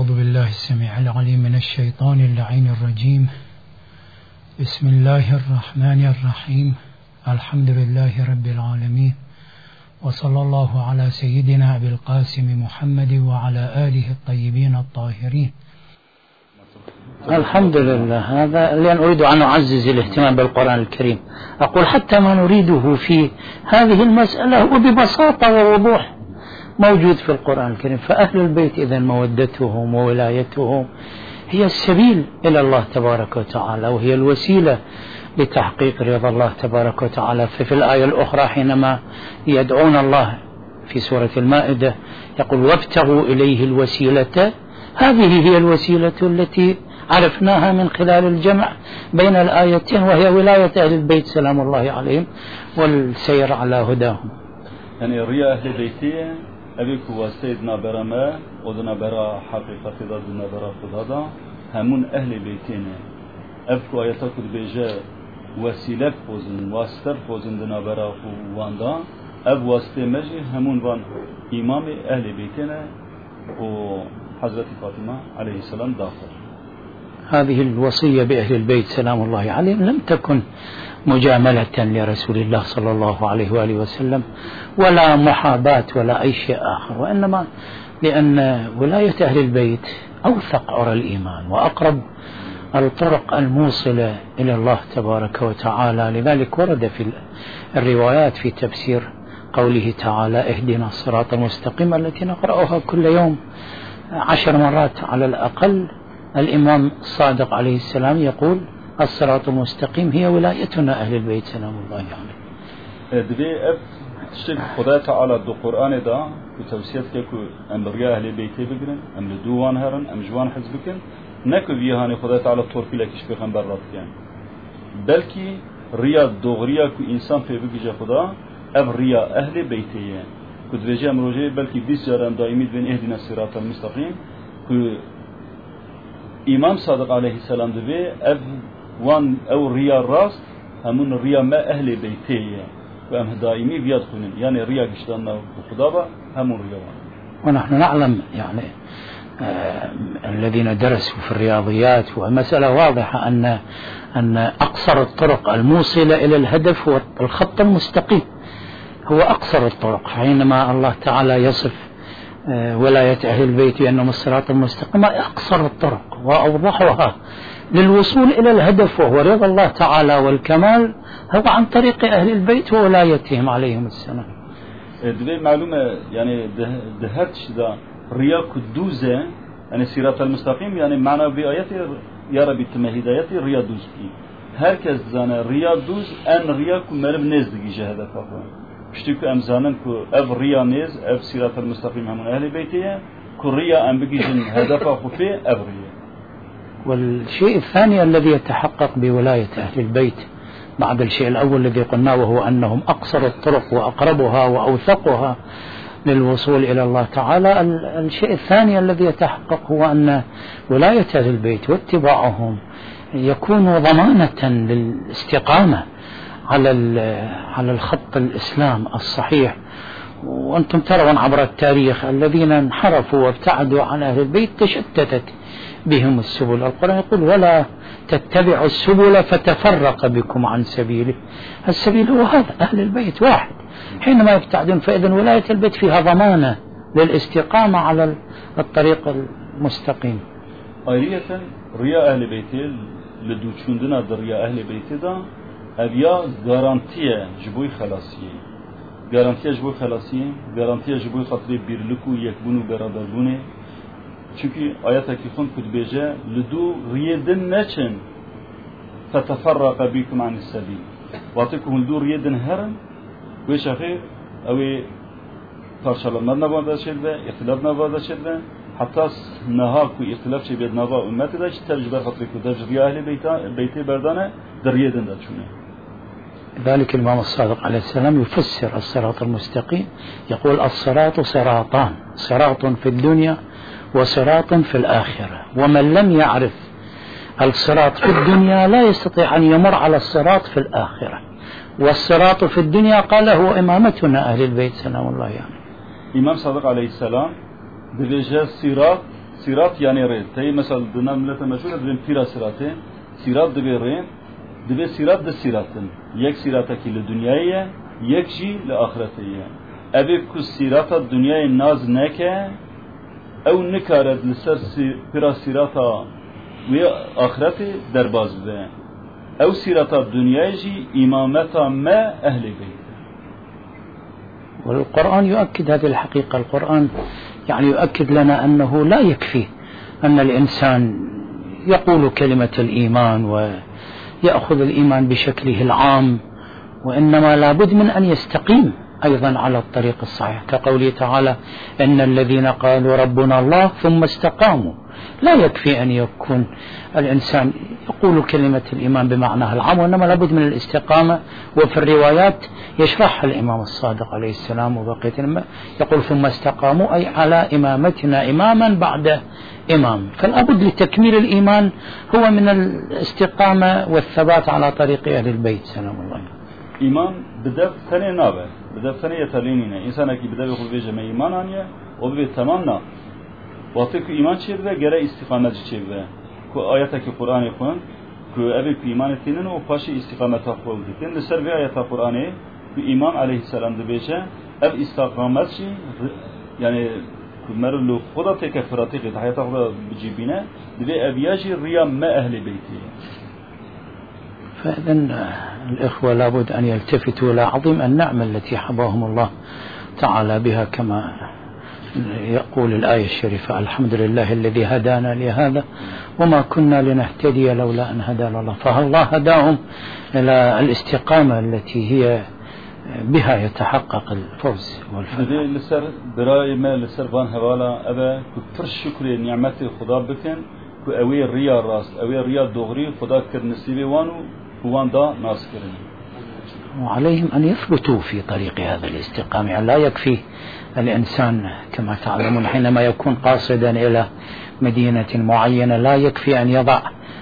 أعوذ بالله السميع العليم من الشيطان اللعين الرجيم. بسم الله الرحمن الرحيم. الحمد لله رب العالمين، وصلى الله على سيدنا أبي القاسم محمد وعلى آله الطيبين الطاهرين. الحمد لله. هذا لأن أريد أن أعزز الاهتمام بالقرآن الكريم. أقول حتى ما نريده في هذه المسألة هو ببساطة ووضوح موجود في القرآن الكريم. فأهل البيت إذن مودتهم وولايتهم هي السبيل إلى الله تبارك وتعالى، وهي الوسيلة لتحقيق رضا الله تبارك وتعالى. ففي الآية الأخرى حينما يدعون الله في سورة المائدة يقول وابتغوا إليه الوسيلة، هذه هي الوسيلة التي عرفناها من خلال الجمع بين الآيتين، وهي ولاية أهل البيت سلام الله عليهم والسير على هداهم. يعني ريا أهل بيتي أبيك وسيدنا برما ودنا برا حقيقة دنا برا خدادا همون أهل بيتين أبكو آياتك بيجا وسيلة فوزن واسطة فوزن دنا برا واندا أب واسطة مجي همون وان إمام أهل بيتين وحضرة فاطمة عليه السلام داخل. هذه الوصية بأهل البيت سلام الله عليهم لم تكن مجاملة لرسول الله صلى الله عليه وآله وسلم ولا محاباة ولا أي شيء آخر، وإنما لأن ولاية أهل البيت أوثق عرى الإيمان وأقرب الطرق الموصلة إلى الله تبارك وتعالى. لذلك ورد في الروايات في تفسير قوله تعالى اهدنا الصراط المستقيم التي نقرأها كل يوم 10 مرات على الأقل. الإمام الصادق عليه السلام يقول الصراط المستقيم هي ولايتنا أهل البيت سلام الله عليه. دبي أب تشتغل خدا تعالى دو قرآن دا وتوسيات كيكو أم ريا أهل بيتي بقرن أم لدوان هرن أم جوان حزبكن نكو بيهاني خدا تعالى طور في لكش بيغمبر راتيان، بلكي ريا دوغريا كو إنسان في بقجة خدا أب ريا أهل بيتي كو دبيجي أمروجي بلكي 20 جاران دائمي بين اهدنا الصراط المستقيم كو إمام صادق عليه السلام دبي أب وان أو ريا الراس همون ريا ما أهل بيتي وأم دائمي بيدخلون يعني ريا قشتنا وخدابة همون ريا. ونحن نعلم يعني الذين درسوا في الرياضيات ومسألة واضحة أن أقصر الطرق الموصلة إلى الهدف هو الخط المستقيم، هو أقصر الطرق. حينما الله تعالى يصف ولاية أهل البيت بأنهم الصراط المستقيم أقصر الطرق وأوضحها للوصول إلى الهدف وهو رضا الله تعالى والكمال هو عن طريق أهل البيت وولايتهم عليهم السلام. دبي معلومة يعني دهتش دا ريا كدوزة يعني صراط المستقيم يعني معنى بآياتي يا ربي تمهيداياتي ريا دوز بي هركز زانا ريا دوز أن ريا كمرب نزدقي جهده فاقوان اشتكو أمزانن كو أف ريا نيز أف صراط المستقيم همون أهل بيتيه كو ريا أم بقيجن هدفه خفي أف ريا. والشيء الثاني الذي يتحقق بولاية أهل البيت بعد الشيء الأول الذي قلناه وهو أنهم أقصر الطرق وأقربها وأوثقها للوصول إلى الله تعالى. الشيء الثاني الذي يتحقق هو أن ولاية أهل البيت واتباعهم يكون ضمانة للاستقامة على الخط الإسلام الصحيح. وأنتم ترون عبر التاريخ الذين انحرفوا وابتعدوا عن أهل البيت تشتتت بهم السبل. القرآن يقول ولا تتبعوا السبل فتفرق بكم عن سبيله. السبيل هو هذا أهل البيت واحد. حينما يبتعدون فإذن ولاية البيت فيها ضمانة للاستقامة على الطريق المستقيم. آية ريا أهل بيتي لدوشوندنا در ريا أهل بيتي دا أبيا غارانتية جبوي خلاصية، غارانتية جبوي خلاصية، غارانتية جبوي خطري بيرلكو يكبونو برادربونه. çünkü ayet-i kefun kutbeje لدو ريدن نچن فتفرق بكم عن السبيل واتكم لدو ريدن هرن وشافي او parçalanma navada şerde ihtilaf navada şerde hatta naha ku ihtilaf şey bed nava ümmeti de tercübe hatırı ku derciye ahli beyti berdane deriyeden de şunu. ذلك الإمام الصادق عليه السلام يفسر الصراط المستقيم يقول الصراط صراطان صراط في الدنيا وصراط في الآخرة ومن لم يعرف الصراط في الدنيا لا يستطيع أن يمر على الصراط في الآخرة. والصراط في الدنيا قال هو إمامتنا أهل البيت سلام الله يعني. İmam Sadık Aleyhisselam diyeceğiz sırat سيرات يعني رين تي مثلا دنا ملة مشهورة درين بيرا سيراته سيرات دبي رين دبي سيرات ده سيراتن يك سيراتك للدنياية يك جي لآخرتية أبي كل سيرات الدنيا الناز نكا أو نكارد لسر بيرا سيراتا ويا آخرته درباز به أو سيرات الدنيا جي إمامتا ما أهل بيت. والقرآن يؤكد هذه الحقيقة. القرآن يعني يؤكد لنا أنه لا يكفي أن الإنسان يقول كلمة الإيمان ويأخذ الإيمان بشكله العام، وإنما لابد من أن يستقيم أيضا على الطريق الصحيح، كقوله تعالى إن الذين قالوا ربنا الله ثم استقاموا. لا يكفي أن يكون الإنسان يقول كلمة الإيمان بمعناها العام، وإنما لابد من الاستقامة. وفي الروايات يشرحها الإمام الصادق عليه السلام وبقية الأمة يقول ثم استقاموا أي على إمامتنا إماما بعد إمام. فالأبد لتكميل الإيمان هو من الاستقامة والثبات على طريق أهل البيت سلام الله عليه. إيمان بدأ ثانية نابه بدأ ثانية تلينينا إنسانك بدأ يقول بيجا ما إيمانانيا وبدأ تمامنا وقتی که ایمان چه بده گره استقامت چه بده که آیاتی که قرآن يقول که ابی که ایمان تینن و پاش استقامت خود دین لسر به آیات قرآنی که ایمان علیه السلام دبیجه اب استقامت چی یعنی که مرلو خدا تکفراتی که حیات خدا بجیبینه دبی ابیاجی ریا ما اهل بیتی. فإذن الإخوة لابد أن يلتفتوا إلى عظيم النعمة التي حباهم الله تعالى بها، كما يقول الآية الشريفة الحمد لله الذي هدانا لهذا وما كنا لنهتدي لولا أن هدانا الله. فالله هداهم إلى الاستقامة التي هي بها يتحقق الفوز والفلاح. لسر برای ما لسر بان حوالا أبا كفر شكر نعمت خدا بكن كأوي الريا راست أوي الريا دغري خدا كر نصيبه وانو وان دا ناس كرن. وعليهم أن يثبتوا في طريق هذا الاستقامة. يعني لا يكفي الإنسان كما تعلمون حينما يكون قاصدا إلى مدينة معينة لا يكفي أن يضع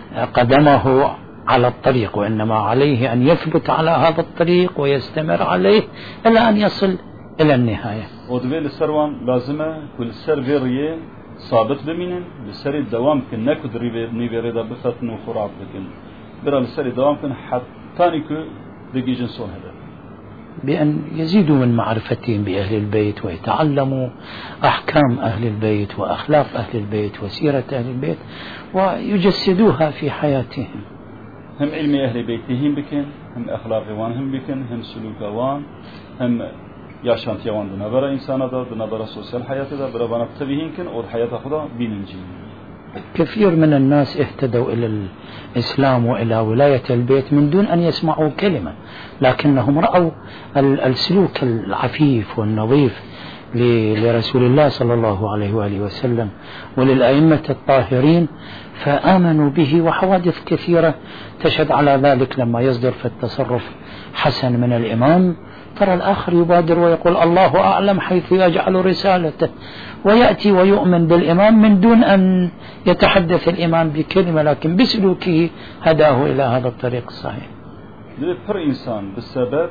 قدمه على الطريق، وإنما عليه أن يثبت على هذا الطريق ويستمر عليه إلى أن يصل إلى النهاية. ودبي للسروان لازمة كل سر فيريه ثابت بمينن لسر الدوام كن نكد نيفيريدا بفتن وخراب لكن برا لسر الدوام كن حتى نكو دقيجن صون هذا بأن يزيدوا من معرفتهم بأهل البيت ويتعلموا أحكام أهل البيت وأخلاق أهل البيت وسيرة أهل البيت ويجسدوها في حياتهم. هم علم أهل بيتهم بكن هم أخلاق وانهم بكن هم سلوك وان هم ياشانت يوان دنبرا إنسان دا دنبرا سوسيال حياة دا برابانا بتبهين كن اور حياة خدا بيننجين. كثير من الناس اهتدوا إلى الإسلام وإلى ولاية البيت من دون أن يسمعوا كلمة، لكنهم رأوا السلوك العفيف والنظيف لرسول الله صلى الله عليه وآله وسلم وللأئمة الطاهرين فآمنوا به. وحوادث كثيرة تشهد على ذلك. لما يصدر في التصرف حسن من الإمام ترى الآخر يبادر ويقول الله أعلم حيث يجعل رسالته، ويأتي ويؤمن بالإمام من دون أن يتحدث الإمام بكلمة، لكن بسلوكه هداه إلى هذا الطريق الصحيح. لفر إنسان بالسبب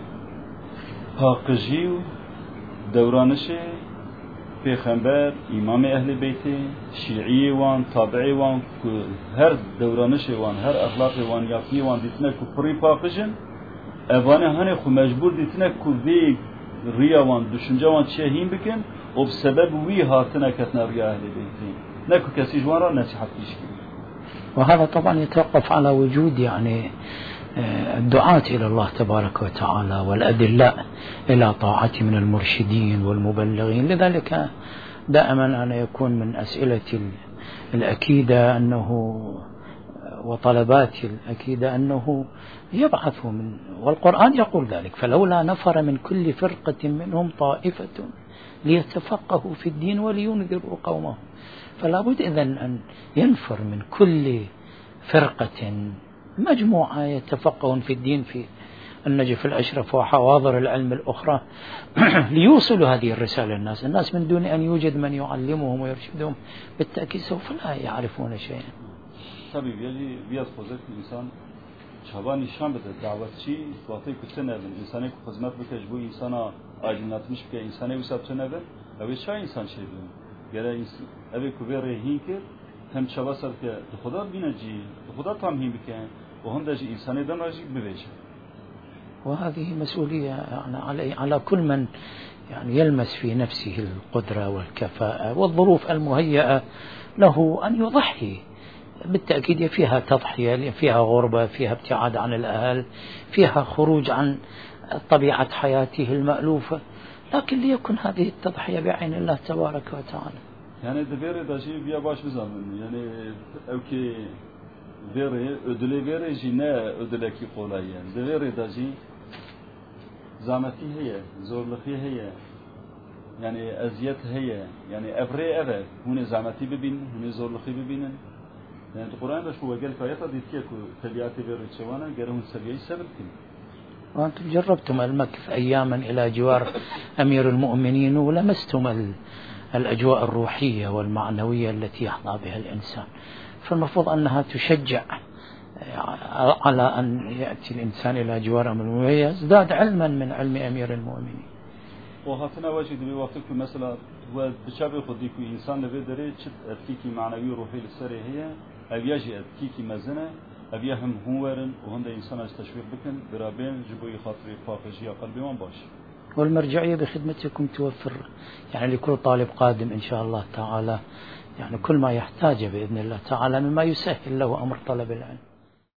هاقجي دورانشي پیغمبر إمام أهل بيته شيعي وان تابعي وان هر دورانشي وان هر أخلاقي وان يقني وان ديتنا كفري باقجن اوانه هنه خو مجبور دیتنه که وی ریاوان دشنجوان چهیم بکن و بسبب وی هاتنه کتنه ریا اهل بیتین نکو کسی جوان را نصیحت پیش کنه. وهذا طبعا يتوقف على وجود يعني الدعاة إلى الله تبارك وتعالى والأدلاء إلى طاعته من المرشدين والمبلغين. لذلك دائما أنا يكون من أسئلتي الأكيدة أنه وطلباتي الأكيدة أنه يبعث من، والقرآن يقول ذلك فلولا نفر من كل فرقة منهم طائفة ليتفقهوا في الدين ولينذروا قومهم. فلا بد إذن أن ينفر من كل فرقة مجموعة يتفقهون في الدين في النجف الأشرف وحواضر العلم الأخرى ليوصلوا هذه الرسالة للناس. الناس من دون أن يوجد من يعلمهم ويرشدهم بالتأكيد سوف لا يعرفون شيئا. طبيب يجي بياض خوزك الإنسان شبان نشان بده دعوت شيء واطي كتنه الإنساني كخدمات بكجبو إنسانا عادلات مش بك إنساني وسبتنه به أو إيش إنسان شيء جرائس أبي كبير هينكر هم شباسر كخدا بينجي خدا تامهم بكين وهم داجي إنسان دم راجي ببيش. وهذه مسؤولية يعني على كل من يعني يلمس في نفسه القدرة والكفاءة والظروف المهيئة له أن يضحي. بالتأكيد فيها تضحية، فيها غربة، فيها ابتعاد عن الأهل، فيها خروج عن طبيعة حياته المألوفة، لكن ليكن هذه التضحية بعين الله تبارك وتعالى. يعني دبير داجي بيا باش بزمن يعني أوكي دبير أدلي بير جينا أدلكي قولاي يعني دبير داجي زامتي هي زور لخي هي يعني أزيت هي يعني أبري أبد هون زامتي ببين هون زور لخي ببينن يعني القرآن ده شو قال كاية تديتكو تبياتي بيرتشوانا قالهم سبيعي سببتين. وأنتم جربتم المكث أياما إلى جوار أمير المؤمنين ولمستم الأجواء الروحية والمعنوية التي يحظى بها الإنسان، فالمفروض أنها تشجع على أن يأتي الإنسان إلى جوار أمير المؤمنين ويزداد علما من علم أمير المؤمنين. وهاتنا واجد بوقتك مثلا وبشابه خديكو إنسان لبي دري شد أتكيكي معنوي روحي للسري هي أبياجي أتكيكي مزنة أبيهم هوارن وهم ده إنسان استشويق بكن برابين جبوي خاطري فاقجي قلبي وان باش. والمرجعية بخدمتكم توفر يعني لكل طالب قادم إن شاء الله تعالى يعني كل ما يحتاجه بإذن الله تعالى مما يسهل له أمر طلب العلم.